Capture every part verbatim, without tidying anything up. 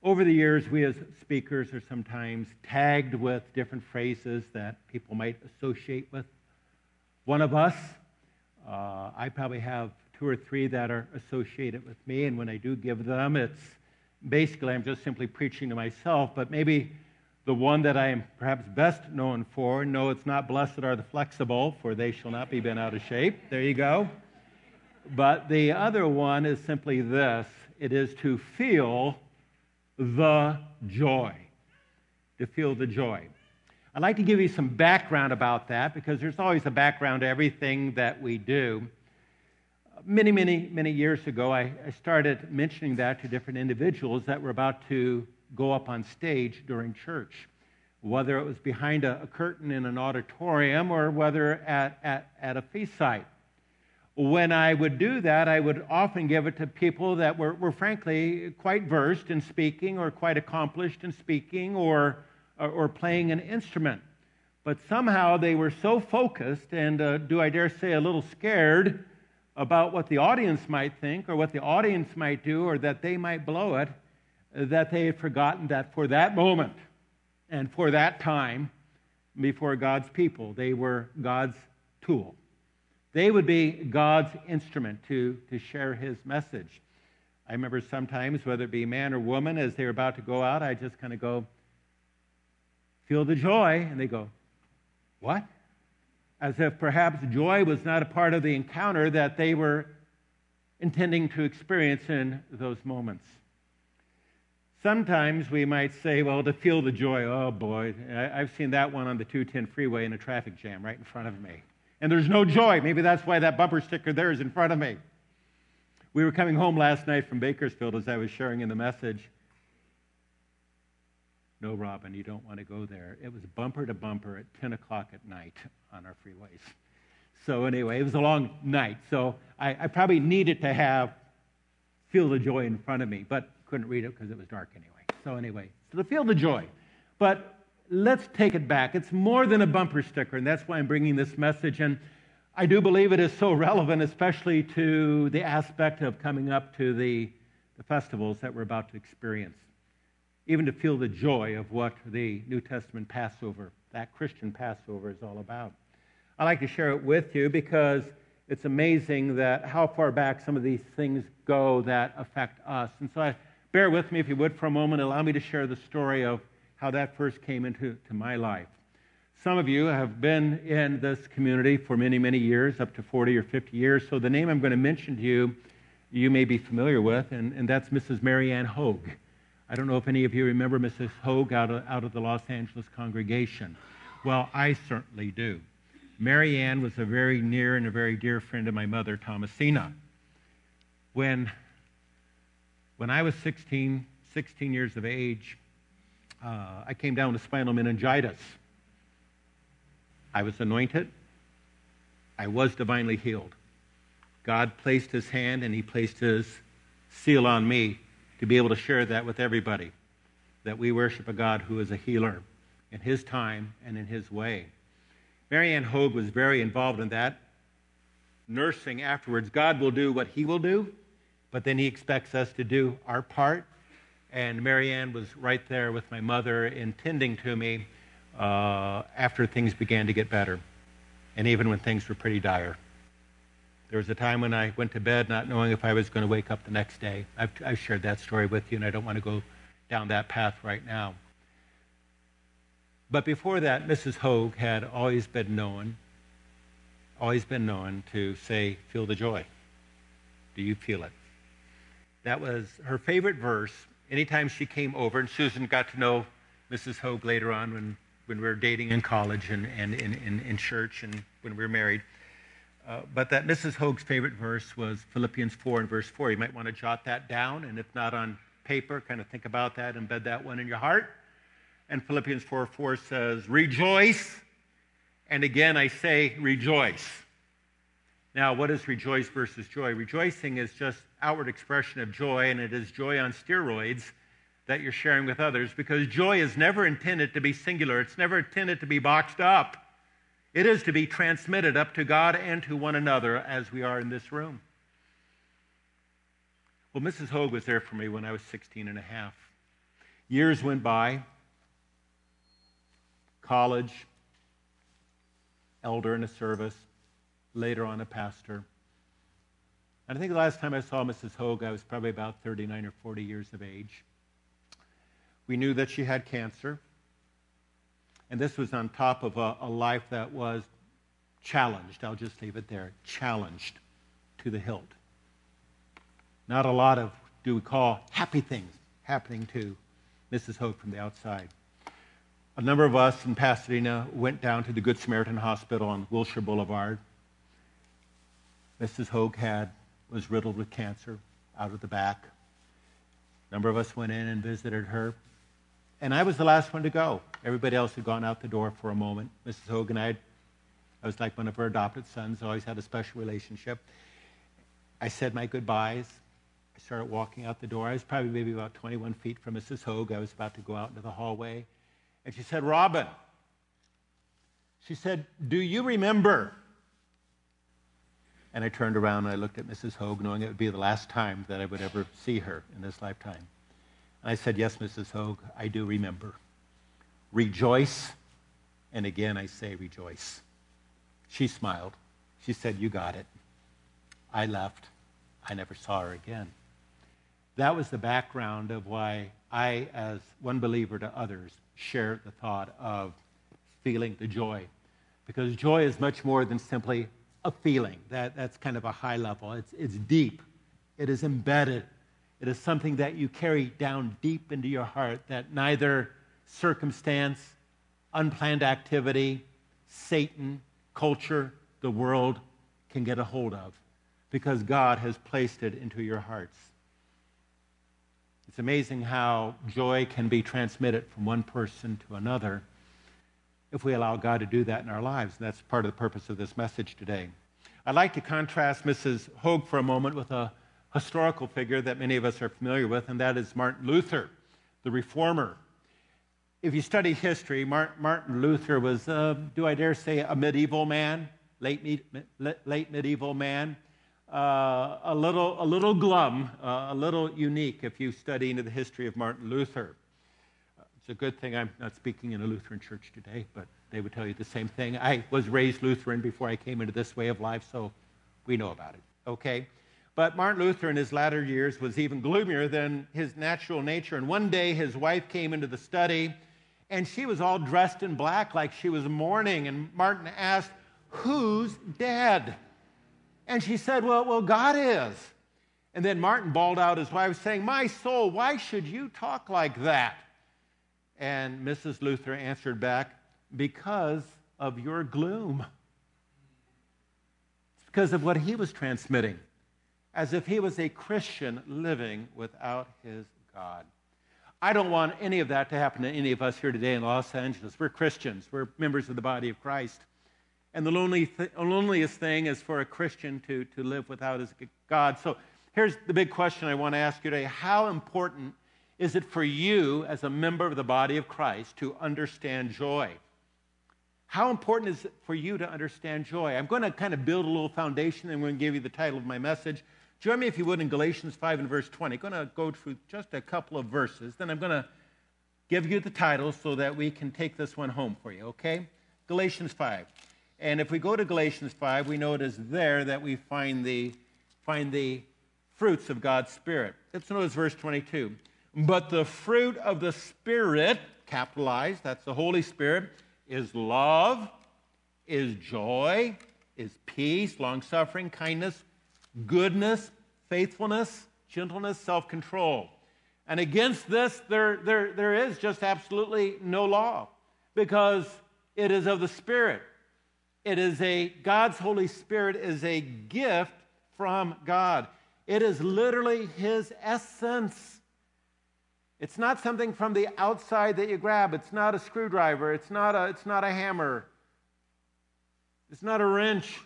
Over the years, we as speakers are sometimes tagged with different phrases that people might associate with one of us. Uh, I probably have two or three that are associated with me, and when I do give them, it's basically I'm just simply preaching to myself, but maybe the one that I am perhaps best known for, no, it's not blessed are the flexible, for they shall not be bent out of shape. There you go. But the other one is simply this. It is to feel the joy. To feel the joy. I'd like to give you some background about that because there's always a background to everything that we do. Many, many, many years ago, I, I started mentioning that to different individuals that were about to go up on stage during church, whether it was behind a, a curtain in an auditorium or whether at, at, at a feast site. When I would do that, I would often give it to people that were, were frankly quite versed in speaking or quite accomplished in speaking or, or, or playing an instrument. But somehow they were so focused and, uh, do I dare say, a little scared about what the audience might think or what the audience might do or that they might blow it, that they had forgotten that for that moment and for that time before God's people, they were God's tool. They would be God's instrument to, to share his message. I remember sometimes, whether it be man or woman, as they were about to go out, I just kind of go, feel the joy. And they go, what? As if perhaps joy was not a part of the encounter that they were intending to experience in those moments. Sometimes we might say, well, to feel the joy, oh boy, I've seen that one on the two ten freeway in a traffic jam right in front of me. And there's no joy. Maybe that's why that bumper sticker there is in front of me. We were coming home last night from Bakersfield as I was sharing in the message. No, Robin, you don't want to go there. It was bumper to bumper at ten o'clock at night on our freeways. So anyway, it was a long night. So I, I probably needed to have feel the joy in front of me, but couldn't read it because it was dark anyway. So anyway, so to feel the joy. But let's take it back. It's more than a bumper sticker, and that's why I'm bringing this message. And I do believe it is so relevant, especially to the aspect of coming up to the, the festivals that we're about to experience. Even to feel the joy of what the New Testament Passover, that Christian Passover, is all about. I'd like to share it with you because it's amazing that how far back some of these things go that affect us. And so I, bear with me, if you would, for a moment. Allow me to share the story of how that first came into to my life. Some of you have been in this community for many, many years, up to forty or fifty years. So the name I'm going to mention to you, you may be familiar with, and, and that's Missus Mary Ann Hogue. I don't know if any of you remember Missus Hogue out of, out of the Los Angeles congregation. Well, I certainly do. Mary Ann was a very near and a very dear friend of my mother, Thomasina. When, when I was sixteen, sixteen years of age, uh, I came down with spinal meningitis. I was anointed. I was divinely healed. God placed his hand and he placed his seal on me to be able to share that with everybody, that we worship a God who is a healer in his time and in his way. Mary Ann Hogue was very involved in that. Nursing afterwards, God will do what he will do, but then he expects us to do our part. And Mary Ann was right there with my mother, intending to me uh, after things began to get better, and even when things were pretty dire. There was a time when I went to bed not knowing if I was going to wake up the next day. I've, I've shared that story with you, and I don't want to go down that path right now. But before that, Missus Hogue had always been known, always been known to say, feel the joy. Do you feel it? That was her favorite verse. Anytime she came over, and Susan got to know Missus Hogue later on when, when we were dating in college and, and in, in, in church and when we were married. Uh, but that Missus Hogue's favorite verse was Philippians four and verse four. You might want to jot that down, and if not on paper, kind of think about that, embed that one in your heart. And Philippians four four says, rejoice. And again, I say rejoice. Now, what is rejoice versus joy? Rejoicing is just outward expression of joy, and it is joy on steroids that you're sharing with others, because joy is never intended to be singular. It's never intended to be boxed up. It is to be transmitted up to God and to one another as we are in this room. Well, Missus Hogue was there for me when I was sixteen and a half. Years went by, college, elder in a service, later on a pastor. And I think the last time I saw Missus Hogue, I was probably about thirty-nine or forty years of age. We knew that she had cancer, and this was on top of a, a life that was challenged. I'll just leave it there, challenged to the hilt. Not a lot of, do we call, happy things happening to Missus Hogue from the outside. A number of us in Pasadena went down to the Good Samaritan Hospital on Wilshire Boulevard. Missus Hogue had, was riddled with cancer out of the back. A number of us went in and visited her. And I was the last one to go. Everybody else had gone out the door for a moment. Missus Hogue and I, I was like one of her adopted sons, always had a special relationship. I said my goodbyes. I started walking out the door. I was probably maybe about twenty-one feet from Missus Hogue. I was about to go out into the hallway. And she said, Robin, she said, do you remember? And I turned around and I looked at Missus Hogue, knowing it would be the last time that I would ever see her in this lifetime. And I said, yes, Missus Hogue, I do remember. Rejoice. And again, I say rejoice. She smiled. She said, you got it. I left. I never saw her again. That was the background of why I, as one believer to others, share the thought of feeling the joy. Because joy is much more than simply a feeling. That, that's kind of a high level. It's, it's deep. It is embedded. It is something that you carry down deep into your heart that neither circumstance, unplanned activity, Satan, culture, the world can get a hold of, because God has placed it into your hearts. It's amazing how joy can be transmitted from one person to another if we allow God to do that in our lives. And that's part of the purpose of this message today. I'd like to contrast Missus Hogue for a moment with a historical figure that many of us are familiar with, and that is Martin Luther, the reformer. If you study history, Martin Luther was, uh, do I dare say, a medieval man, late, late medieval man, uh, a little, a little glum, uh, a little unique if you study into the history of Martin Luther. Uh, it's a good thing I'm not speaking in a Lutheran church today, but they would tell you the same thing. I was raised Lutheran before I came into this way of life, so we know about it, okay? But Martin Luther in his latter years was even gloomier than his natural nature. And one day his wife came into the study, and she was all dressed in black like she was mourning. And Martin asked, who's dead? And she said, well, well, God is. And then Martin bawled out his wife, saying, my soul, why should you talk like that? And Missus Luther answered back, because of your gloom. It's because of what he was transmitting, as if he was a Christian living without his God. I don't want any of that to happen to any of us here today in Los Angeles. We're Christians. We're members of the body of Christ. And the lonely th- loneliest thing is for a Christian to, to live without his God. So here's the big question I want to ask you today. How important is it for you as a member of the body of Christ to understand joy? How important is it for you to understand joy? I'm going to kind of build a little foundation, and I'm going to give you the title of my message. Join me, if you would, in Galatians five and verse twenty. I'm going to go through just a couple of verses. Then I'm going to give you the title so that we can take this one home for you, okay? Galatians five. And if we go to Galatians five, we know it is there that we find the, find the fruits of God's Spirit. Let's notice verse twenty-two. But the fruit of the Spirit, capitalized, that's the Holy Spirit, is love, is joy, is peace, long-suffering, kindness, goodness, faithfulness, gentleness, self-control. And against this, there, there, there is just absolutely no law, because it is of the Spirit. It is a, God's Holy Spirit is a gift from God. It is literally His essence. It's not something from the outside that you grab. It's not a screwdriver. It's not a, it's not a hammer. It's not a wrench.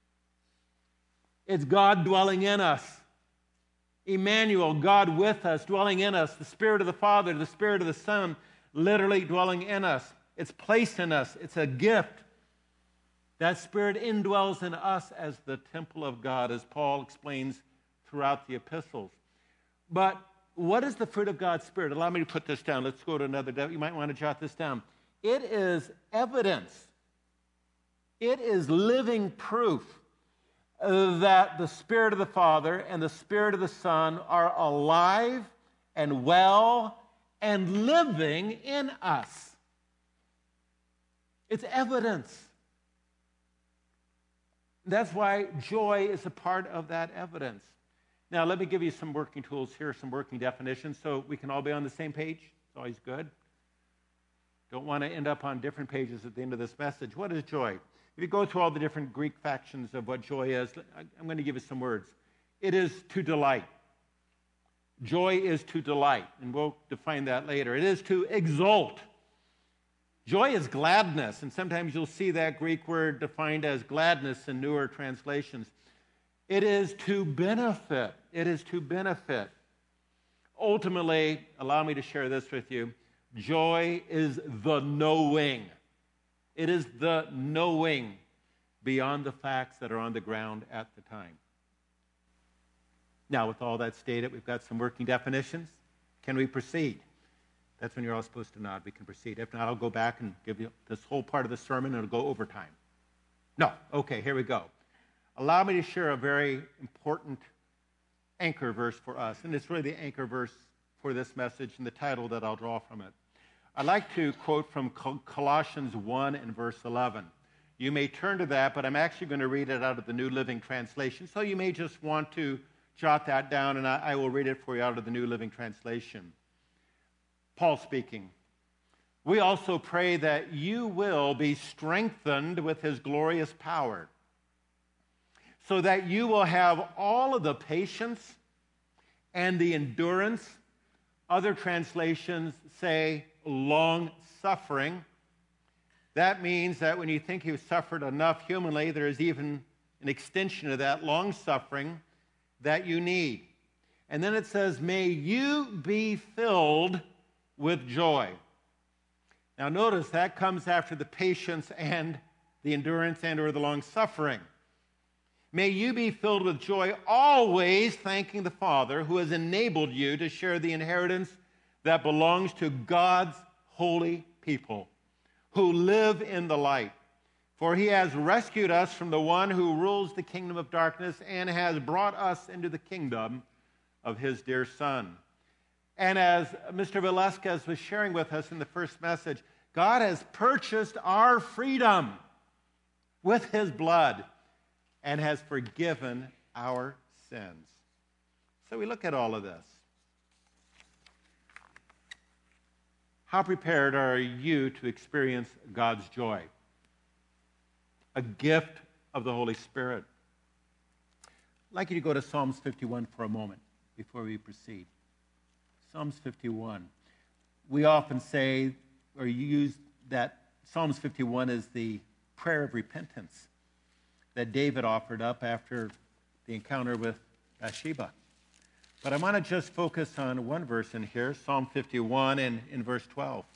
It's God dwelling in us. Emmanuel, God with us, dwelling in us. The Spirit of the Father, the Spirit of the Son, literally dwelling in us. It's placed in us. It's a gift. That Spirit indwells in us as the temple of God, as Paul explains throughout the epistles. But what is the fruit of God's Spirit? Allow me to put this down. Let's go to another. You might want to jot this down. It is evidence. It is living proof that the Spirit of the Father and the Spirit of the Son are alive and well and living in us. It's evidence. That's why joy is a part of that evidence. Now, let me give you some working tools here, some working definitions, so we can all be on the same page. It's always good. Don't want to end up on different pages at the end of this message. What is joy? If you go through all the different Greek factions of what joy is, I'm going to give you some words. It is to delight. Joy is to delight, and we'll define that later. It is to exult. Joy is gladness, and sometimes you'll see that Greek word defined as gladness in newer translations. It is to benefit. It is to benefit. Ultimately, allow me to share this with you. Joy is the knowing. It is the knowing beyond the facts that are on the ground at the time. Now, with all that stated, we've got some working definitions. Can we proceed? That's when you're all supposed to nod. We can proceed. If not, I'll go back and give you this whole part of the sermon, and it'll go overtime. No. Okay, here we go. Allow me to share a very important anchor verse for us, and it's really the anchor verse for this message and the title that I'll draw from it. I'd like to quote from Colossians one and verse eleven. You may turn to that, but I'm actually going to read it out of the New Living Translation, so you may just want to jot that down, and I, I will read it for you out of the New Living Translation. Paul speaking. We also pray that you will be strengthened with his glorious power, so that you will have all of the patience and the endurance. Other translations say long suffering. That means that when you think you've suffered enough humanly, there is even an extension of that long suffering that you need. And then it says, may you be filled with joy. Now notice that comes after the patience and the endurance and or the long suffering. May you be filled with joy, always thanking the Father who has enabled you to share the inheritance that belongs to God's holy people who live in the light. For he has rescued us from the one who rules the kingdom of darkness and has brought us into the kingdom of his dear Son. And as Mister Velasquez was sharing with us in the first message, God has purchased our freedom with his blood and has forgiven our sins. So we look at all of this. How prepared are you to experience God's joy? A gift of the Holy Spirit. I'd like you to go to Psalms fifty-one for a moment before we proceed. Psalms fifty-one. We often say, or use that Psalms fifty-one as the prayer of repentance that David offered up after the encounter with Bathsheba. But I want to just focus on one verse in here, Psalm fifty-one and in verse twelve.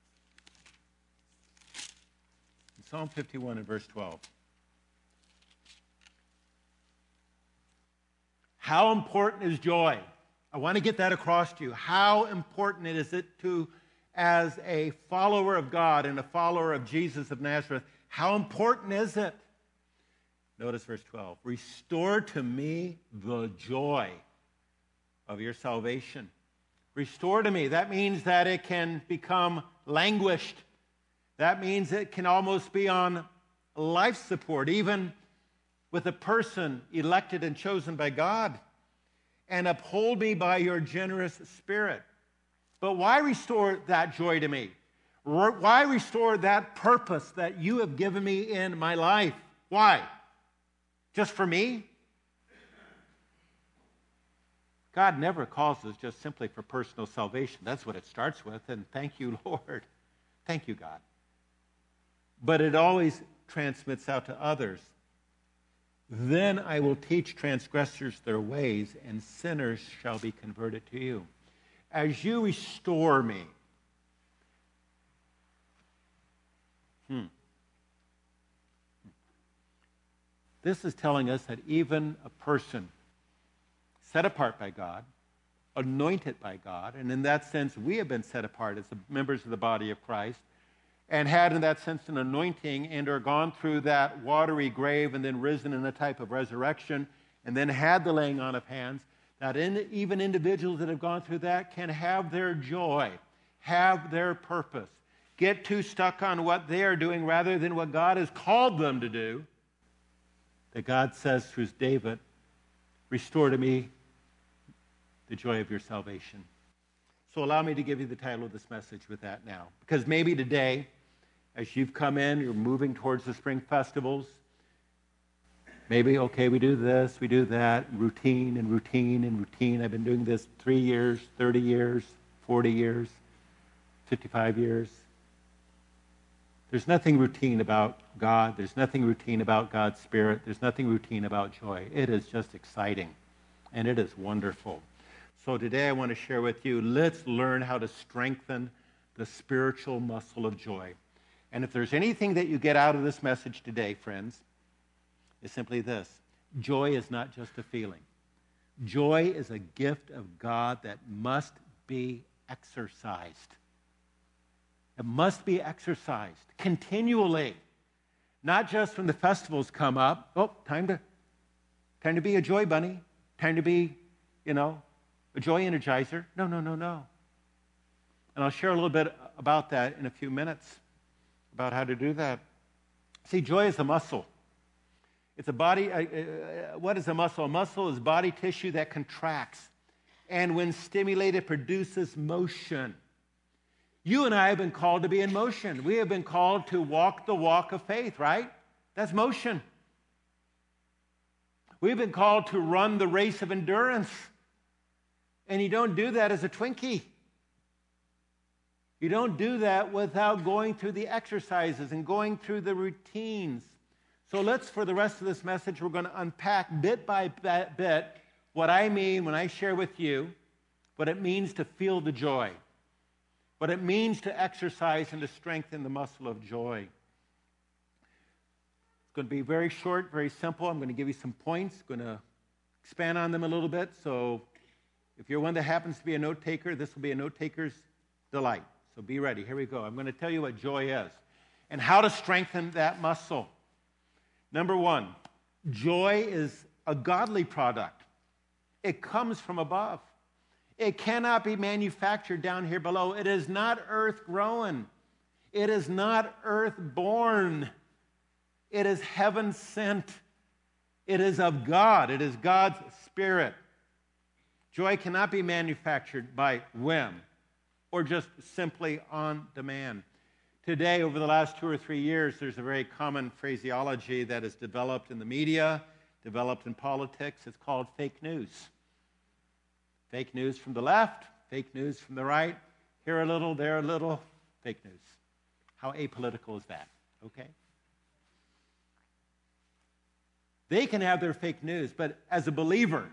Psalm fifty-one and verse twelve. How important is joy? I want to get that across to you. How important is it to, as a follower of God and a follower of Jesus of Nazareth, how important is it? Notice verse twelve. Restore to me the joy of your salvation. Restore to me. That means that it can become languished. That means it can almost be on life support, even with a person elected and chosen by God. And uphold me by your generous spirit. But why restore that joy to me? Why restore that purpose that you have given me in my life? Why? Just for me? God never calls us just simply for personal salvation. That's what it starts with, and thank you, Lord. Thank you, God. But it always transmits out to others. Then I will teach transgressors their ways, and sinners shall be converted to you. As you restore me, hmm, this is telling us that even a person set apart by God, anointed by God. And in that sense, we have been set apart as the members of the body of Christ and had in that sense an anointing and are gone through that watery grave and then risen in a type of resurrection and then had the laying on of hands, that in, even individuals that have gone through that can have their joy, have their purpose, get too stuck on what they are doing rather than what God has called them to do. That God says through David, restore to me the joy of your salvation. So allow me to give you the title of this message with that now. Because maybe today, as you've come in, you're moving towards the spring festivals. Maybe, okay, we do this, we do that, routine and routine and routine. I've been doing this three years, thirty years, forty years, fifty-five years. There's nothing routine about God. There's nothing routine about God's Spirit. There's nothing routine about joy. It is just exciting, and it is wonderful. So today I want to share with you, let's learn how to strengthen the spiritual muscle of joy. And if there's anything that you get out of this message today, friends, it's simply this. Joy is not just a feeling. Joy is a gift of God that must be exercised. It must be exercised continually. Not just when the festivals come up. Oh, time to, time to be a joy bunny. Time to be, you know, a joy energizer. No, no, no, no. And I'll share a little bit about that in a few minutes, about how to do that. See, joy is a muscle. It's a body, uh, uh, what is a muscle? A muscle is body tissue that contracts, and when stimulated, produces motion. You and I have been called to be in motion. We have been called to walk the walk of faith, right? That's motion. We've been called to run the race of endurance, and you don't do that as a Twinkie. You don't do that without going through the exercises and going through the routines. So let's, for the rest of this message, we're going to unpack bit by bit what I mean when I share with you what it means to feel the joy, what it means to exercise and to strengthen the muscle of joy. It's going to be very short, very simple. I'm going to give you some points, going to expand on them a little bit. So if you're one that happens to be a note taker, this will be a note taker's delight. So be ready. Here we go. I'm going to tell you what joy is and how to strengthen that muscle. Number one, joy is a godly product. It comes from above. It cannot be manufactured down here below. It is not earth-grown. It is not earth-born. It is heaven-sent. It is of God. It is God's Spirit. Joy cannot be manufactured by whim or just simply on demand. Today, over the last two or three years, there's a very common phraseology that is developed in the media, developed in politics. It's called fake news. Fake news from the left, fake news from the right. Here a little, there a little, fake news. How apolitical is that? Okay? They can have their fake news, but as a believer,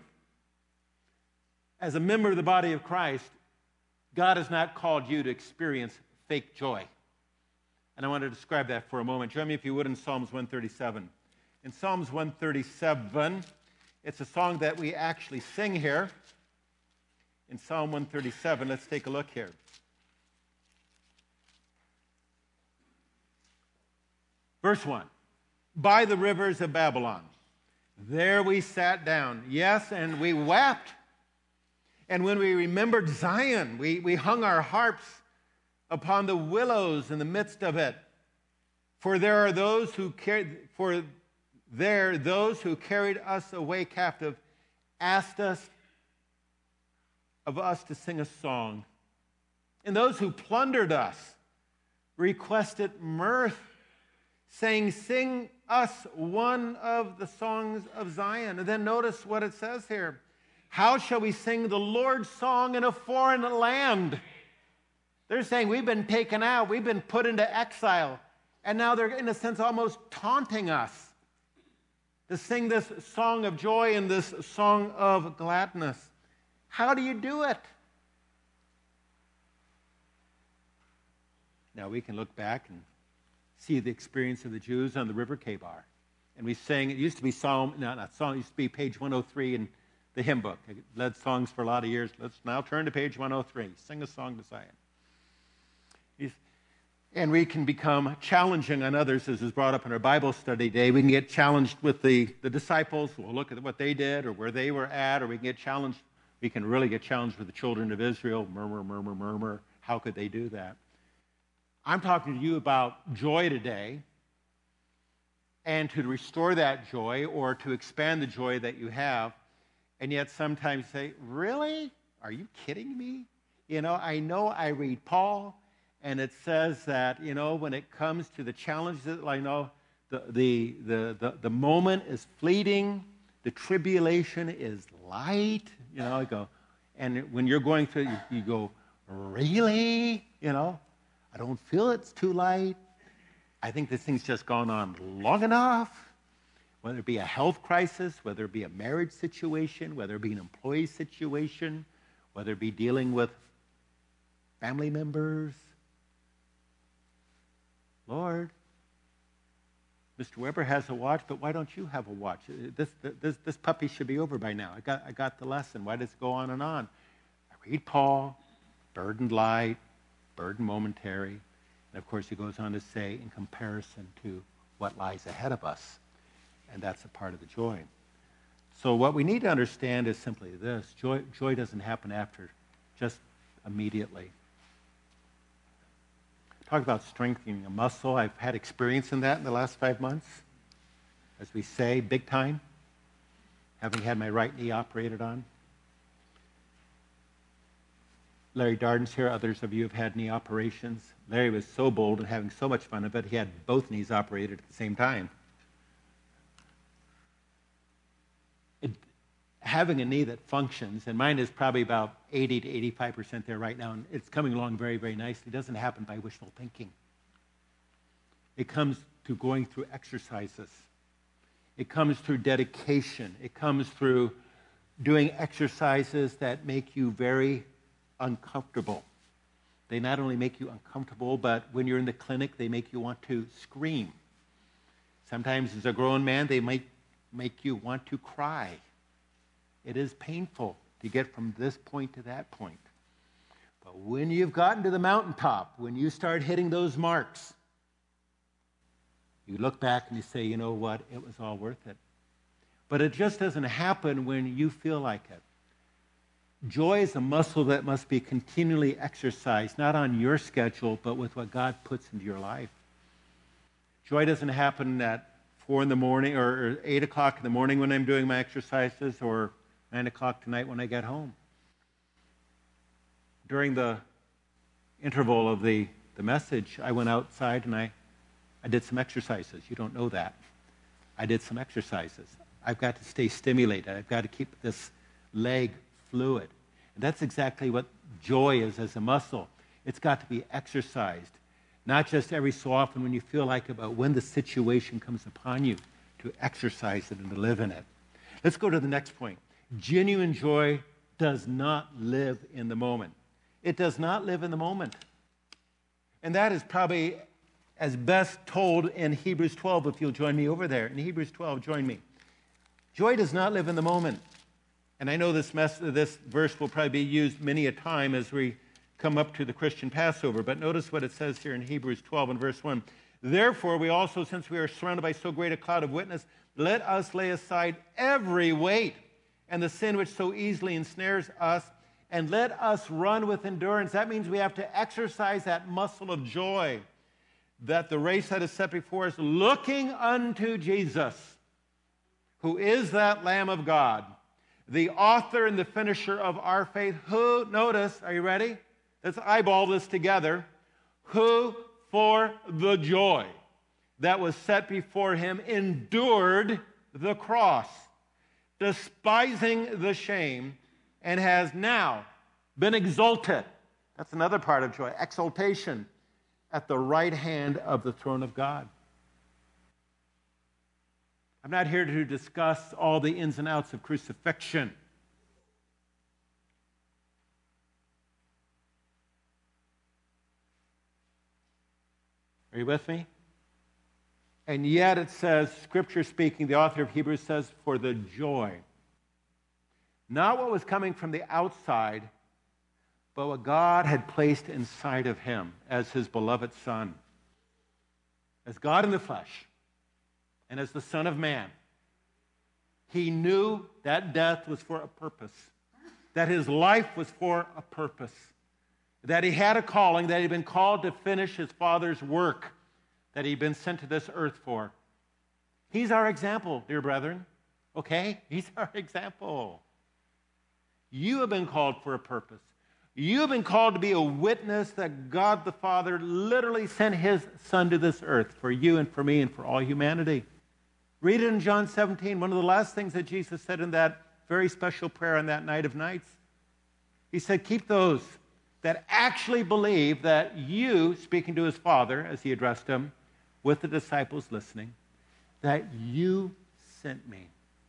as a member of the body of Christ, God has not called you to experience fake joy. And I want to describe that for a moment. Join me, if you would, in Psalms one thirty-seven. In Psalms one thirty-seven, it's a song that we actually sing here. In Psalm one thirty-seven, let's take a look here. Verse one, by the rivers of Babylon, there we sat down, yes, and we wept. And when we remembered Zion, we, we hung our harps upon the willows in the midst of it. For there are those who carried, for there those who carried us away captive asked us of us to sing a song. And those who plundered us requested mirth, saying, sing us one of the songs of Zion. And then notice what it says here. How shall we sing the Lord's song in a foreign land? They're saying we've been taken out, we've been put into exile, and now they're, in a sense, almost taunting us to sing this song of joy and this song of gladness. How do you do it? Now we can look back and see the experience of the Jews on the river Kebar. And we sang, it used to be Psalm, no, not Psalm, it used to be page one oh three in the hymn book. I led songs for a lot of years. Let's now turn to page one oh three. Sing a song to Zion. He's, and we can become challenging on others, as is brought up in our Bible study today. We can get challenged with the, the disciples. We'll look at what they did or where they were at, or we can get challenged. We can really get challenged with the children of Israel. Murmur, murmur, murmur. How could they do that? I'm talking to you about joy today, and to restore that joy or to expand the joy that you have. And yet sometimes say, really? Are you kidding me? You know, I know I read Paul, and it says that, you know, when it comes to the challenges, I know the, the, the, the, the moment is fleeting, the tribulation is light. You know, I go, and when you're going through, you, you go, really? You know, I don't feel it's too light. I think this thing's just gone on long enough. Whether it be a health crisis, whether it be a marriage situation, whether it be an employee situation, whether it be dealing with family members. Lord, Mister Weber has a watch, but why don't you have a watch? This, this, this puppy should be over by now. I got, I got the lesson. Why does it go on and on? I read Paul, burdened light, burdened momentary. And of course, he goes on to say, in comparison to what lies ahead of us. And that's a part of the joy. So what we need to understand is simply this. Joy, joy doesn't happen after, just immediately. Talk about strengthening a muscle. I've had experience in that in the last five months. As we say, big time. Having had my right knee operated on. Larry Darden's here. Others of you have had knee operations. Larry was so bold and having so much fun of it, he had both knees operated at the same time. It, having a knee that functions, and mine is probably about eighty to eighty-five percent there right now, and it's coming along very, very nicely. It doesn't happen by wishful thinking. It comes through going through exercises. It comes through dedication. It comes through doing exercises that make you very uncomfortable. They not only make you uncomfortable, but when you're in the clinic, they make you want to scream. Sometimes as a grown man, they might make you want to cry. It is painful to get from this point to that point. But when you've gotten to the mountaintop, when you start hitting those marks, you look back and you say, you know what, it was all worth it. But it just doesn't happen when you feel like it. Joy is a muscle that must be continually exercised, not on your schedule, but with what God puts into your life. Joy doesn't happen at four in the morning or, or eight o'clock in the morning when I'm doing my exercises, or nine o'clock tonight when I get home. During the interval of the, the message, I went outside and I, I did some exercises. You don't know that. I did some exercises. I've got to stay stimulated. I've got to keep this leg fluid. And that's exactly what joy is as a muscle. It's got to be exercised, not just every so often when you feel like it, but when the situation comes upon you, to exercise it and to live in it. Let's go to the next point. Genuine joy does not live in the moment. It does not live in the moment. And that is probably as best told in Hebrews twelve, if you'll join me over there. In Hebrews twelve, join me. Joy does not live in the moment. And I know this, mess, this verse will probably be used many a time as we come up to the Christian Passover, but notice what it says here in Hebrews twelve and verse one. Therefore, we also, since we are surrounded by so great a cloud of witness, let us lay aside every weight and the sin which so easily ensnares us, and let us run with endurance. That means we have to exercise that muscle of joy, that the race that is set before us, looking unto Jesus, who is that Lamb of God, the author and the finisher of our faith, who, notice, are you ready? Let's eyeball this together. Who, for the joy that was set before him, endured the cross, despising the shame, and has now been exalted. That's another part of joy, exaltation, at the right hand of the throne of God. I'm not here to discuss all the ins and outs of crucifixion. Are you with me? And yet it says, Scripture speaking, the author of Hebrews says, for the joy Not what was coming from the outside, but what God had placed inside of him as his beloved Son. As God in the flesh and as the Son of Man, he knew that death was for a purpose, that his life was for a purpose, that he had a calling, that he'd been called to finish his Father's work that he'd been sent to this earth for. He's our example, dear brethren, okay? He's our example. You have been called for a purpose. You have been called to be a witness that God the Father literally sent his Son to this earth for you and for me and for all humanity. Read it in John seventeen, one of the last things that Jesus said in that very special prayer on that night of nights. He said, keep those that actually believe that you, speaking to his Father as he addressed him, with the disciples listening, that you sent me.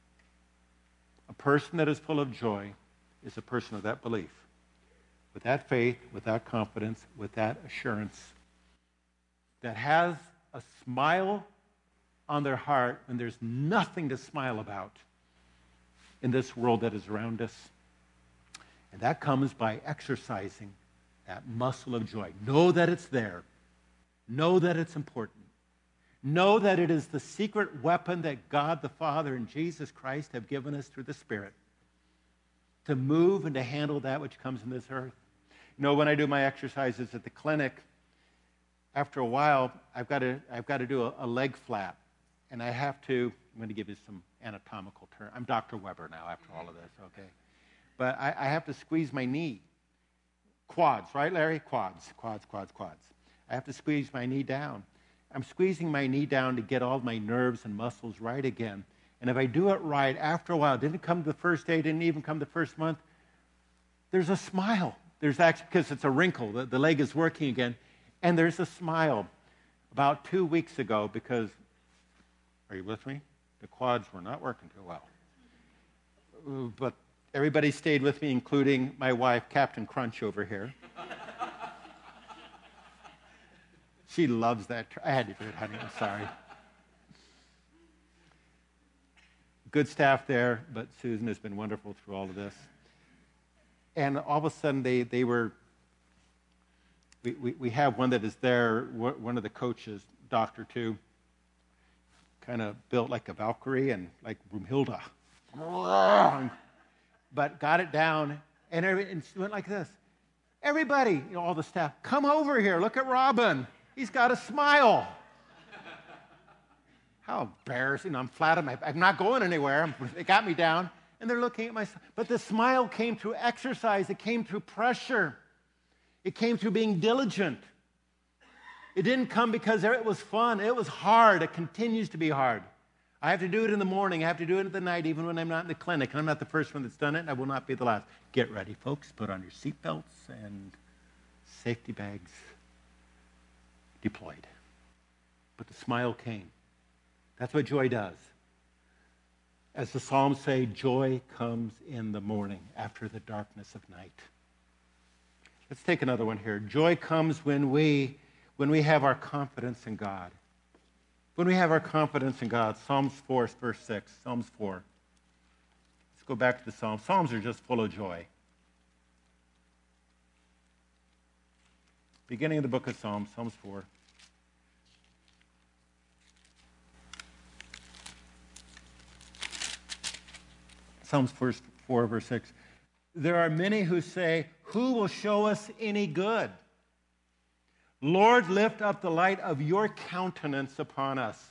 A person that is full of joy is a person of that belief. With that faith, with that confidence, with that assurance, that has a smile on their heart when there's nothing to smile about in this world that is around us. And that comes by exercising that muscle of joy. Know that it's there. Know that it's important. Know that it is the secret weapon that God the Father and Jesus Christ have given us through the Spirit to move and to handle that which comes in this earth. You know, when I do my exercises at the clinic, after a while, I've got to, I've got to do a, a leg flap. And I have to, I'm going to give you some anatomical term. I'm Doctor Weber now after all of this, okay? But I, I have to squeeze my knee. Quads, right, Larry? Quads, quads, quads, quads. I have to squeeze my knee down. I'm squeezing my knee down to get all my nerves and muscles right again. And if I do it right, after a while, it didn't come the first day, didn't even come the first month, there's a smile. There's actually, because it's a wrinkle, the, the leg is working again, and there's a smile. About two weeks ago, because, are you with me? The quads were not working too well. But everybody stayed with me, including my wife, Captain Crunch over here. She loves that. I had to do it, honey. I'm sorry. Good staff there, but Susan has been wonderful through all of this. And all of a sudden, they, they were, we, we, we have one that is there, one of the coaches, Doctor Two, kind of built like a Valkyrie and like Brumhilda. But got it down, and it went like this. Everybody, you know, all the staff, come over here. Look at Robin. He's got a smile. How embarrassing. I'm flat on my back. I'm not going anywhere. They got me down, and they're looking at my... But the smile came through exercise. It came through pressure. It came through being diligent. It didn't come because it was fun. It was hard. It continues to be hard. I have to do it in the morning. I have to do it at the night, even when I'm not in the clinic. And I'm not the first one that's done it, and I will not be the last. Get ready, folks. Put on your seatbelts and safety bags. Deployed. But the smile came. That's what joy does. As the Psalms say, joy comes in the morning after the darkness of night. Let's take another one here. Joy comes when we, when we have our confidence in God. When we have our confidence in God. Psalms four, verse six. Psalms four. Let's go back to the Psalms. Psalms are just full of joy. Beginning of the book of Psalms, Psalms four. Psalms four, verse six. There are many who say, who will show us any good? Lord, lift up the light of your countenance upon us.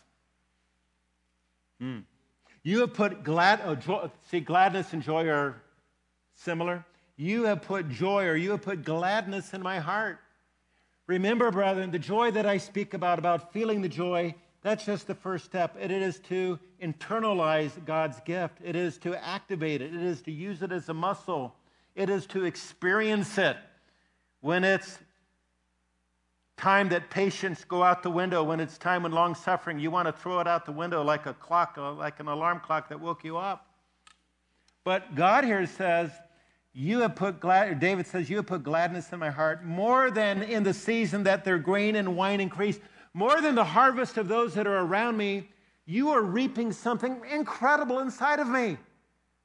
Hmm. You have put glad, oh, joy, see, gladness and joy are similar. You have put joy, or you have put gladness in my heart. Remember, brethren, the joy that I speak about, about feeling the joy, that's just the first step. It is to internalize God's gift. It is to activate it. It is to use it as a muscle. It is to experience it. When it's time that patience go out the window, when it's time when long suffering, you want to throw it out the window like a clock, like an alarm clock that woke you up. But God here says, you have put glad, David says, you have put gladness in my heart more than in the season that their grain and wine increase, more than the harvest of those that are around me. You are reaping something incredible inside of me.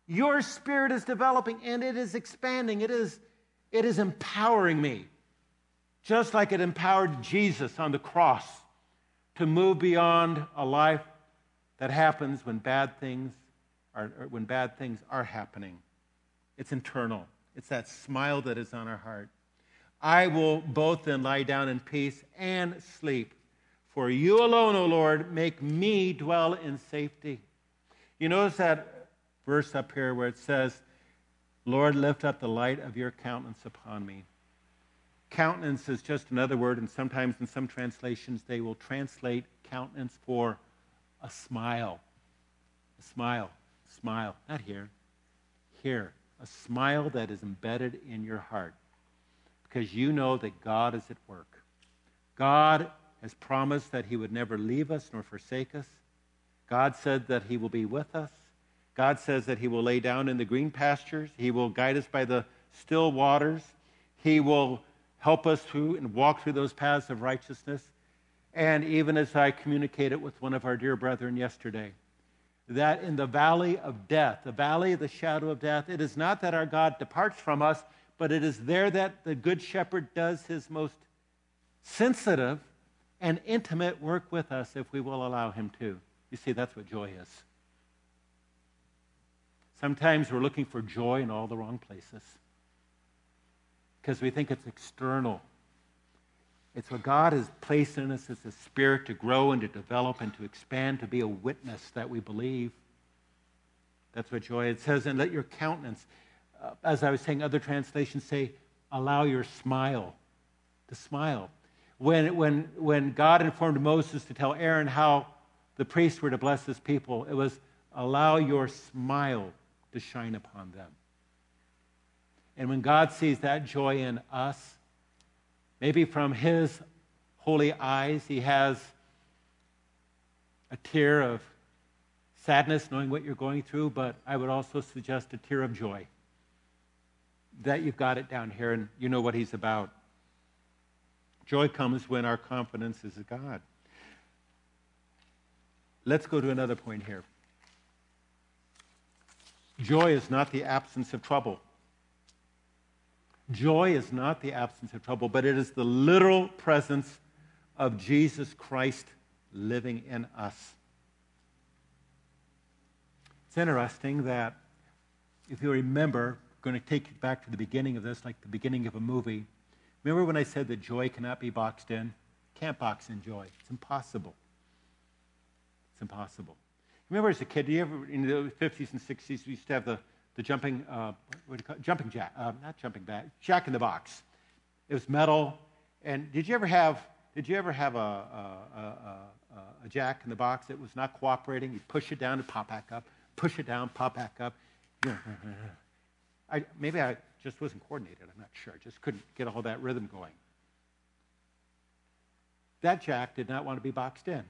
Your Spirit is developing, and it is expanding. It is, it is empowering me, just like it empowered Jesus on the cross to move beyond a life that happens when bad things are, when bad things are happening. It's internal. It's that smile that is on our heart. I will both then lie down in peace and sleep. For you alone, O Lord, make me dwell in safety. You notice that verse up here where it says, Lord, lift up the light of your countenance upon me. Countenance is just another word, and sometimes in some translations they will translate countenance for a smile. A smile. Smile. Not here. Here. A smile that is embedded in your heart. Because you know that God is at work. God has promised that he would never leave us nor forsake us. God said that he will be with us. God says that he will lay down in the green pastures. He will guide us by the still waters. He will help us through and walk through those paths of righteousness. And even as I communicated with one of our dear brethren yesterday, that in the valley of death, the valley of the shadow of death, it is not that our God departs from us, but it is there that the Good Shepherd does his most sensitive and intimate work with us if we will allow him to. You see, that's what joy is. Sometimes we're looking for joy in all the wrong places because we think it's external. It's what God has placed in us as a spirit to grow and to develop and to expand, to be a witness that we believe. That's what joy is. It says, and let your countenance, uh, as I was saying, other translations say, allow your smile to smile. When, when, when God informed Moses to tell Aaron how the priests were to bless his people, it was allow your smile to shine upon them. And when God sees that joy in us, maybe from his holy eyes, he has a tear of sadness knowing what you're going through, but I would also suggest a tear of joy that you've got it down here and you know what he's about. Joy comes when our confidence is in God. Let's go to another point here. Joy is not the absence of trouble. Joy is not the absence of trouble, but it is the literal presence of Jesus Christ living in us. It's interesting that if you remember, I'm going to take you back to the beginning of this, like the beginning of a movie. Remember when I said that joy cannot be boxed in? Can't box in joy. It's impossible. It's impossible. Remember as a kid, do you ever, in the fifties and sixties, we used to have the, the jumping, uh, what do you call it? Jumping jack, uh, not jumping back, Jack in the Box. It was metal. And did you ever have, did you ever have a, a, a, a, a Jack in the Box that was not cooperating? You push it down and pop back up, push it down, pop back up. I, maybe I just wasn't coordinated. I'm not sure. I just couldn't get all that rhythm going. That Jack did not want to be boxed in.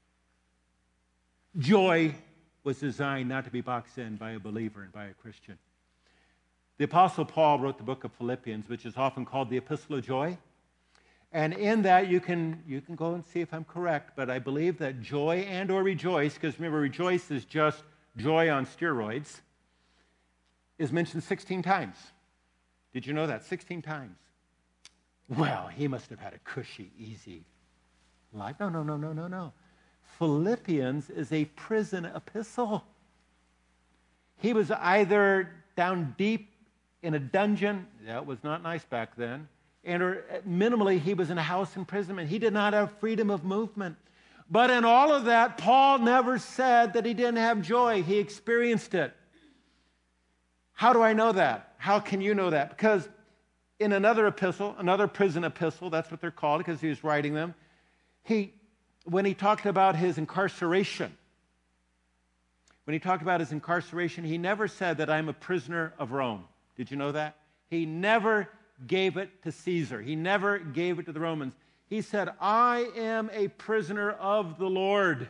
Joy was designed not to be boxed in by a believer and by a Christian. The Apostle Paul wrote the book of Philippians, which is often called the Epistle of Joy. And in that, you can, you can go and see if I'm correct, but I believe that joy and or rejoice, because remember, rejoice is just joy on steroids, is mentioned sixteen times. Did you know that? sixteen times. Well, he must have had a cushy, easy life. No, no, no, no, no, no. Philippians is a prison epistle. He was either down deep in a dungeon, that was not nice back then, and or minimally he was in a house imprisonment. He did not have freedom of movement. But in all of that, Paul never said that he didn't have joy. He experienced it. How do I know that? How can you know that? Because in another epistle, another prison epistle, that's what they're called because he was writing them, he when he talked about his incarceration, when he talked about his incarceration, he never said that I'm a prisoner of Rome. Did you know that? He never gave it to Caesar. He never gave it to the Romans. He said, I am a prisoner of the Lord.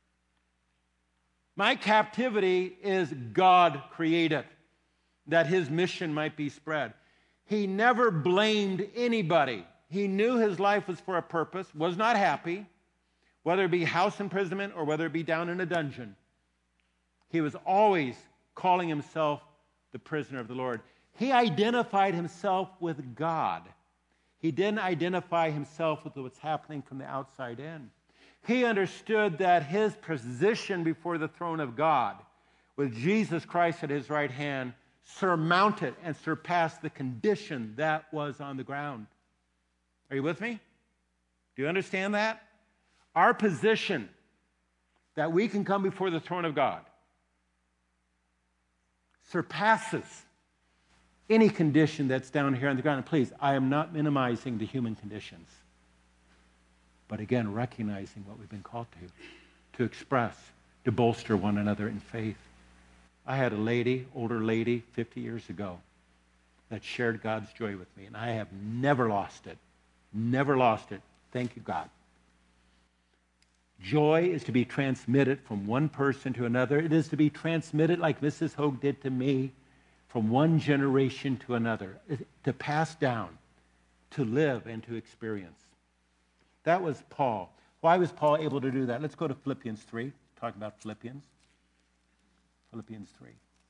My captivity is God created, that his mission might be spread. He never blamed anybody. He knew his life was for a purpose, was not happy, whether it be house imprisonment or whether it be down in a dungeon. He was always calling himself the prisoner of the Lord. He identified himself with God. He didn't identify himself with what's happening from the outside in. He understood that his position before the throne of God, with Jesus Christ at his right hand, surmounted and surpassed the condition that was on the ground. Are you with me? Do you understand that? Our position that we can come before the throne of God surpasses any condition that's down here on the ground. And please, I am not minimizing the human conditions, but again, recognizing what we've been called to, to express, to bolster one another in faith. I had a lady, older lady, fifty years ago, that shared God's joy with me, and I have never lost it. Never lost it. Thank you, God. Joy is to be transmitted from one person to another. It is to be transmitted, like Missus Hogue did to me, from one generation to another, to pass down, to live, and to experience. That was Paul. Why was Paul able to do that? Let's go to Philippians three, talk about Philippians. Philippians three.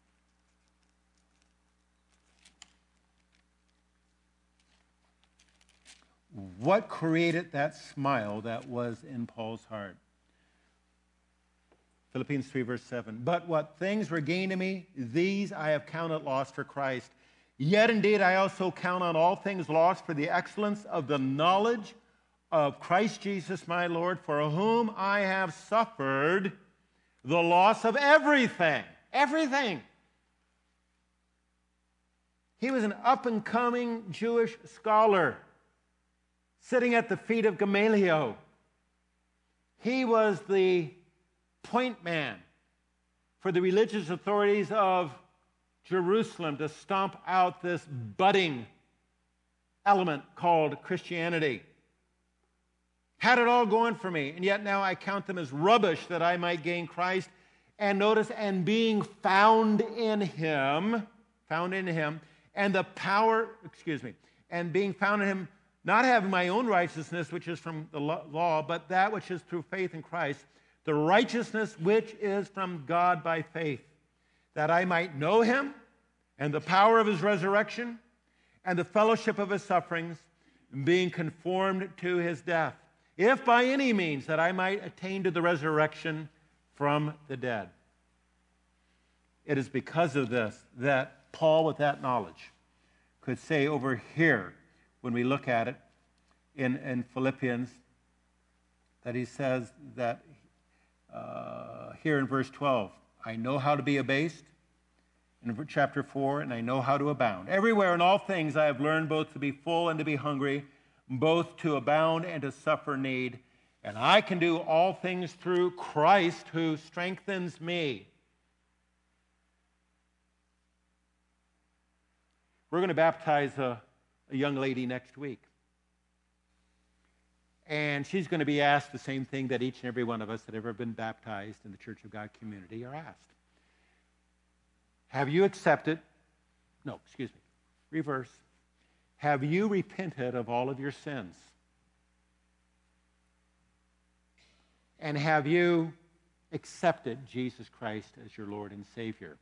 What created that smile that was in Paul's heart? Philippians three, verse seven. But what things were gained to me, these I have counted loss for Christ. Yet indeed I also count on all things lost for the excellence of the knowledge of Christ Jesus my Lord, for whom I have suffered the loss of everything. Everything. He was an up-and-coming Jewish scholar sitting at the feet of Gamaliel. He was the point man for the religious authorities of Jerusalem to stomp out this budding element called Christianity. Had it all going for me, and yet now I count them as rubbish that I might gain Christ. And notice, and being found in him, found in him, and the power, excuse me, and being found in him, not having my own righteousness, which is from the law, but that which is through faith in Christ, the righteousness which is from God by faith, that I might know him and the power of his resurrection and the fellowship of his sufferings, being conformed to his death, if by any means that I might attain to the resurrection from the dead. It is because of this that Paul, with that knowledge, could say over here, when we look at it in, in Philippians, that he says that uh, here in verse twelve, I know how to be abased, in chapter four, and I know how to abound. Everywhere in all things I have learned both to be full and to be hungry, both to abound and to suffer need. And I can do all things through Christ who strengthens me. We're going to baptize a, a young lady next week. And she's going to be asked the same thing that each and every one of us that have ever been baptized in the Church of God community are asked. Have you accepted? No, excuse me. Reverse. Have you repented of all of your sins? And have you accepted Jesus Christ as your Lord and Savior?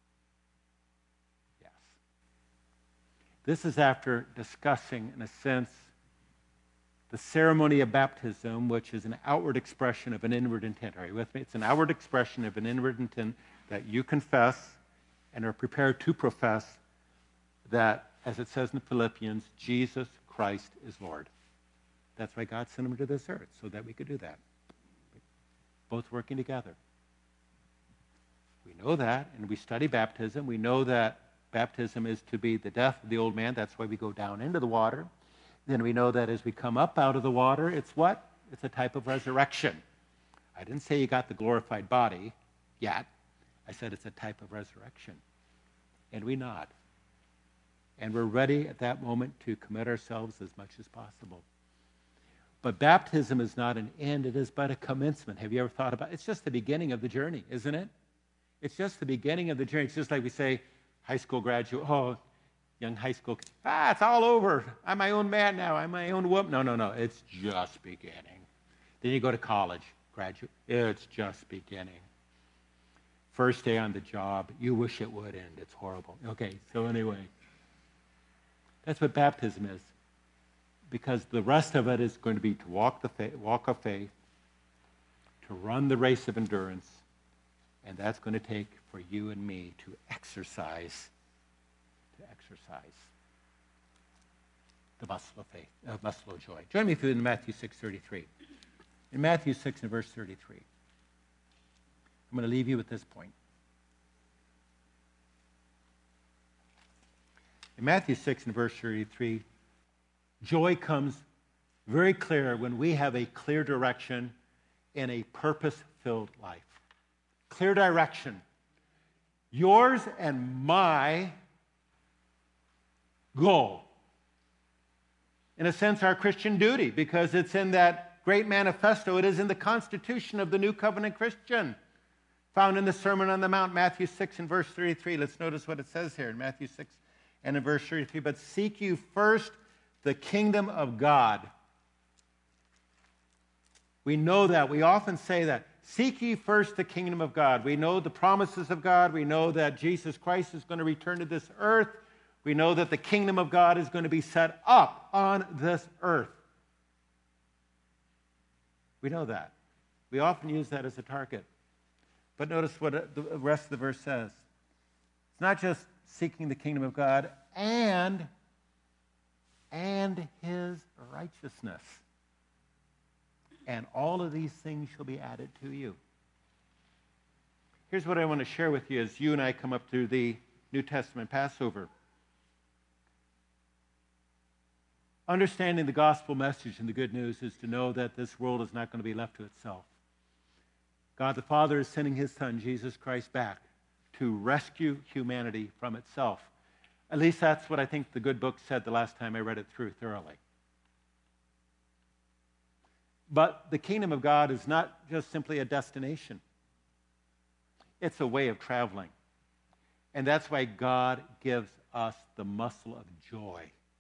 Yes. This is after discussing, in a sense, the ceremony of baptism, which is an outward expression of an inward intent. Are you with me? It's an outward expression of an inward intent that you confess and are prepared to profess that, as it says in Philippians, Jesus Christ is Lord. That's why God sent him to this earth, so that we could do that. Both working together. We know that, and we study baptism. We know that baptism is to be the death of the old man. That's why we go down into the water. Then we know that as we come up out of the water, it's what? It's a type of resurrection. I didn't say you got the glorified body yet. I said it's a type of resurrection. And we nod. And we're ready at that moment to commit ourselves as much as possible. But baptism is not an end, it is but a commencement. Have you ever thought about it? It's just the beginning of the journey, isn't it? It's just the beginning of the journey. It's just like we say, high school graduate, oh, young high school, ah, it's all over. I'm my own man now. I'm my own woman. No, no, no. It's just beginning. Then you go to college, graduate. It's just beginning. First day on the job, you wish it would end. It's horrible. Okay, so anyway, that's what baptism is. Because the rest of it is going to be to walk the faith, walk of faith, to run the race of endurance, and that's going to take for you and me to exercise, to exercise the muscle of faith, uh, muscle of joy. Join me through in Matthew six thirty-three. In Matthew six and verse thirty-three, I'm going to leave you with this point. In Matthew six and verse thirty-three, joy comes very clear when we have a clear direction in a purpose-filled life. Clear direction. Yours and my goal. In a sense, our Christian duty, because it's in that great manifesto. It is in the constitution of the New Covenant Christian, found in the Sermon on the Mount, Matthew six and verse thirty-three. Let's notice what it says here in Matthew six and in verse thirty-three. But seek you first the kingdom of God. We know that. We often say that. Seek ye first the kingdom of God. We know the promises of God. We know that Jesus Christ is going to return to this earth. We know that the kingdom of God is going to be set up on this earth. We know that. We often use that as a target. But notice what the rest of the verse says. It's not just seeking the kingdom of God and, and his righteousness. And all of these things shall be added to you. Here's what I want to share with you as you and I come up to the New Testament Passover. Understanding the gospel message and the good news is to know that this world is not going to be left to itself. God the Father is sending his Son, Jesus Christ, back to rescue humanity from itself. At least that's what I think the good book said the last time I read it through thoroughly. But the kingdom of God is not just simply a destination. It's a way of traveling. And that's why God gives us the muscle of joy.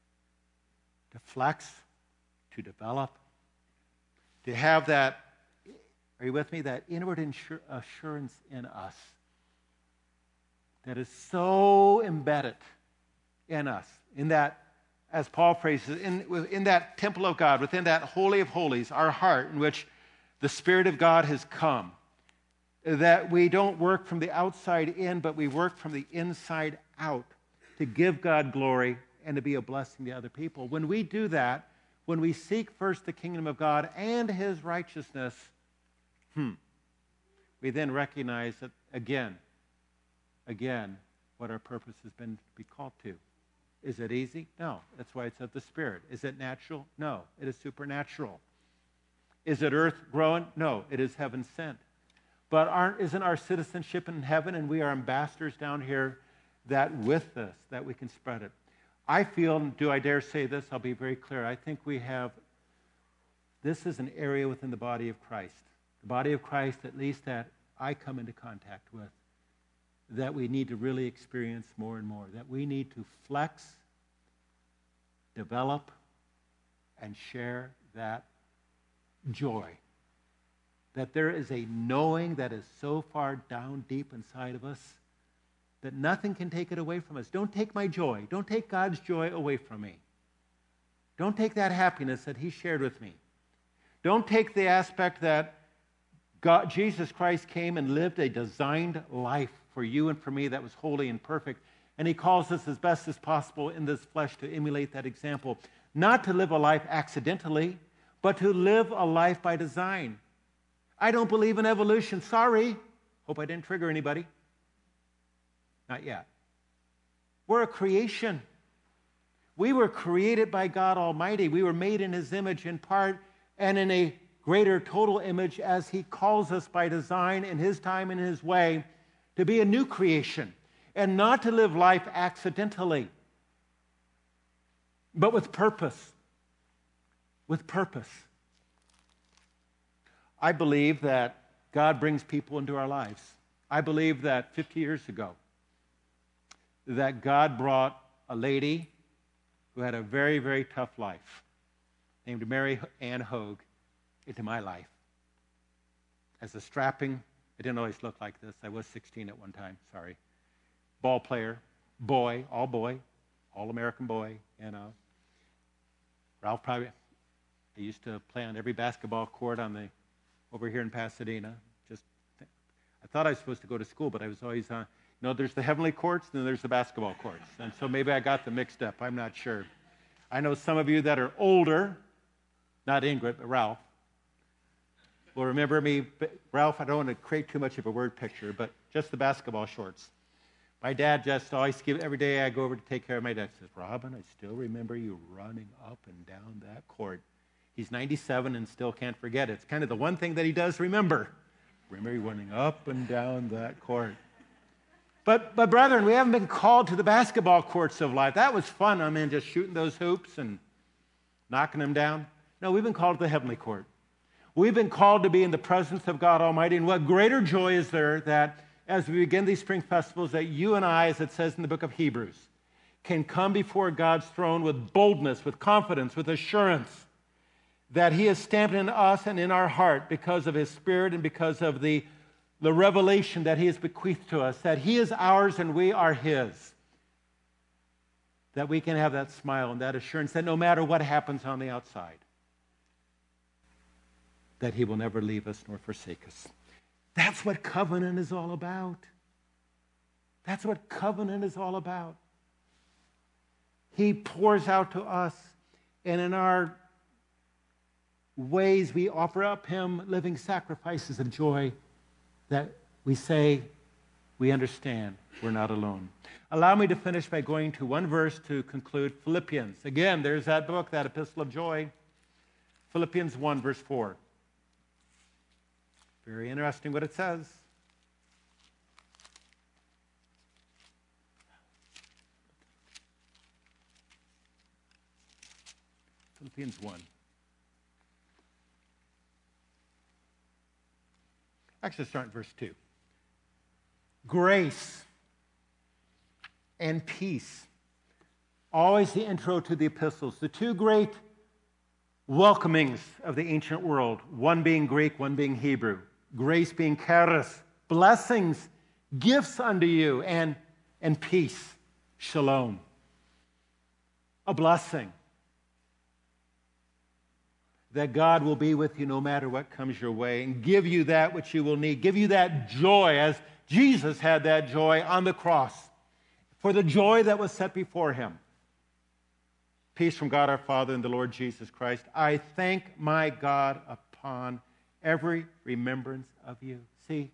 To flex, to develop, to have that, are you with me, that inward insur- assurance in us that is so embedded in us, in that, as Paul phrases, in, in that temple of God, within that holy of holies, our heart, in which the Spirit of God has come, that we don't work from the outside in, but we work from the inside out to give God glory and to be a blessing to other people. When we do that, when we seek first the kingdom of God and his righteousness, hmm, we then recognize that again, again, what our purpose has been to be called to. Is it easy? No. That's why it's of the Spirit. Is it natural? No. It is supernatural. Is it earth growing? No. It is heaven sent. But aren't, isn't our citizenship in heaven and we are ambassadors down here that with this, that we can spread it? I feel, do I dare say this? I'll be very clear. I think we have, this is an area within the body of Christ. The body of Christ, at least that I come into contact with, that we need to really experience more and more. That we need to flex, develop, and share that joy. That there is a knowing that is so far down deep inside of us that nothing can take it away from us. Don't take my joy. Don't take God's joy away from me. Don't take that happiness that he shared with me. Don't take the aspect that God, Jesus Christ came and lived a designed life for you and for me that was holy and perfect. And he calls us as best as possible in this flesh to emulate that example. Not to live a life accidentally, but to live a life by design. I don't believe in evolution. Sorry. Hope I didn't trigger anybody. Not yet. We're a creation. We were created by God Almighty. We were made in his image in part and in a greater total image as he calls us by design in his time and his way to be a new creation and not to live life accidentally, but with purpose. With purpose. I believe that God brings people into our lives. I believe that fifty years ago, that God brought a lady who had a very, very tough life, named Mary Ann Hogue, into my life as a strapping I didn't always look like this. I was sixteen at one time, sorry. Ball player, boy, all boy, all American boy, you know. Ralph probably, I used to play on every basketball court on the, over here in Pasadena. Just, I thought I was supposed to go to school, but I was always on, you know, there's the heavenly courts, and then there's the basketball courts. And so maybe I got them mixed up. I'm not sure. I know some of you that are older, not Ingrid, but Ralph, will remember me. Ralph, I don't want to create too much of a word picture, but just the basketball shorts. My dad just always give, every day I go over to take care of my dad, says, Robin, I still remember you running up and down that court. He's ninety-seven and still can't forget it. It's kind of the one thing that he does remember. Remember you running up and down that court. But, but brethren, we haven't been called to the basketball courts of life. That was fun. I mean, just shooting those hoops and knocking them down. No, we've been called to the heavenly court. We've been called to be in the presence of God Almighty. And what greater joy is there that as we begin these spring festivals, that you and I, as it says in the book of Hebrews, can come before God's throne with boldness, with confidence, with assurance that he has stamped in us and in our heart because of his Spirit and because of the, the revelation that he has bequeathed to us, that he is ours and we are his. That we can have that smile and that assurance that no matter what happens on the outside, that he will never leave us nor forsake us. That's what covenant is all about. That's what covenant is all about. He pours out to us, and in our ways we offer up him living sacrifices of joy that we say we understand we're not alone. Allow me to finish by going to one verse to conclude. Philippians. Again, there's that book, that epistle of joy. Philippians one, verse four. Very interesting what it says. Philippians one. Actually, start in verse two. Grace and peace. Always the intro to the epistles. The two great welcomings of the ancient world, one being Greek, one being Hebrew. Grace being charis, blessings, gifts unto you, and, and peace, shalom. A blessing. That God will be with you no matter what comes your way and give you that which you will need. Give you that joy as Jesus had that joy on the cross for the joy that was set before him. Peace from God our Father and the Lord Jesus Christ. I thank my God upon every remembrance of you. See,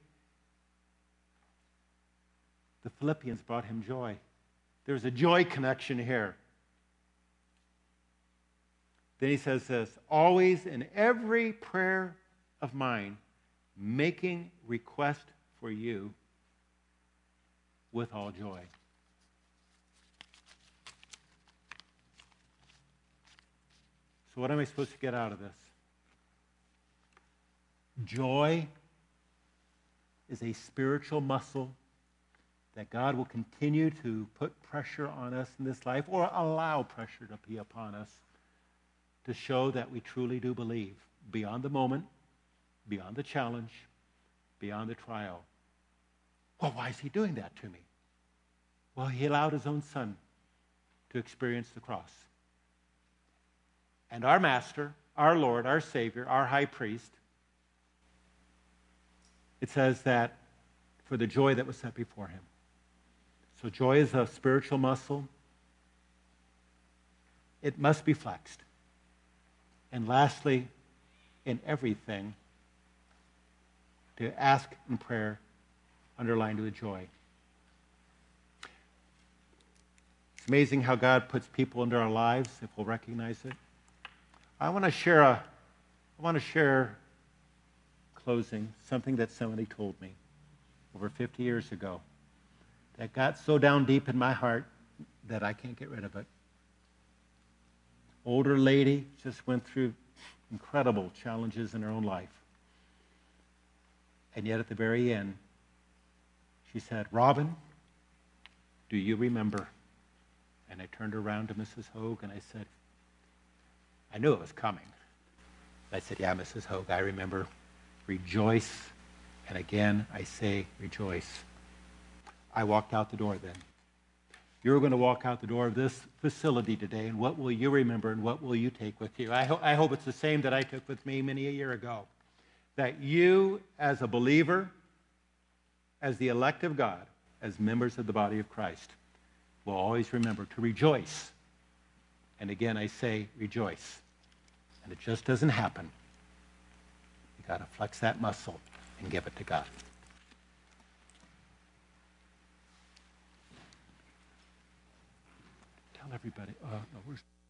the Philippians brought him joy. There's a joy connection here. Then he says this, always in every prayer of mine, making request for you with all joy. So what am I supposed to get out of this? Joy is a spiritual muscle that God will continue to put pressure on us in this life or allow pressure to be upon us to show that we truly do believe beyond the moment, beyond the challenge, beyond the trial. Well, why is he doing that to me? Well, he allowed his own son to experience the cross. And our master, our Lord, our Savior, our high priest, it says that for the joy that was set before him. So joy is a spiritual muscle. It must be flexed. And lastly, in everything, to ask in prayer, underlined with joy. It's amazing how God puts people into our lives if we'll recognize it. I want to share a, I want to share, closing, something that somebody told me over fifty years ago that got so down deep in my heart that I can't get rid of it. Older lady, just went through incredible challenges in her own life. And yet at the very end, she said, Robin, do you remember? And I turned around to Missus Hogue and I said, I knew it was coming. I said, yeah, Missus Hogue, I remember. Rejoice And again, I say rejoice. I walked out the door then. You're going to walk out the door of this facility today, and what will you remember and what will you take with you? I, ho- I hope it's the same that I took with me many a year ago. That you, as a believer, as the elect of God, as members of the body of Christ, will always remember to rejoice. And again, I say rejoice. And it just doesn't happen. You got to flex that muscle and give it to God. Tell everybody, uh, no, where's...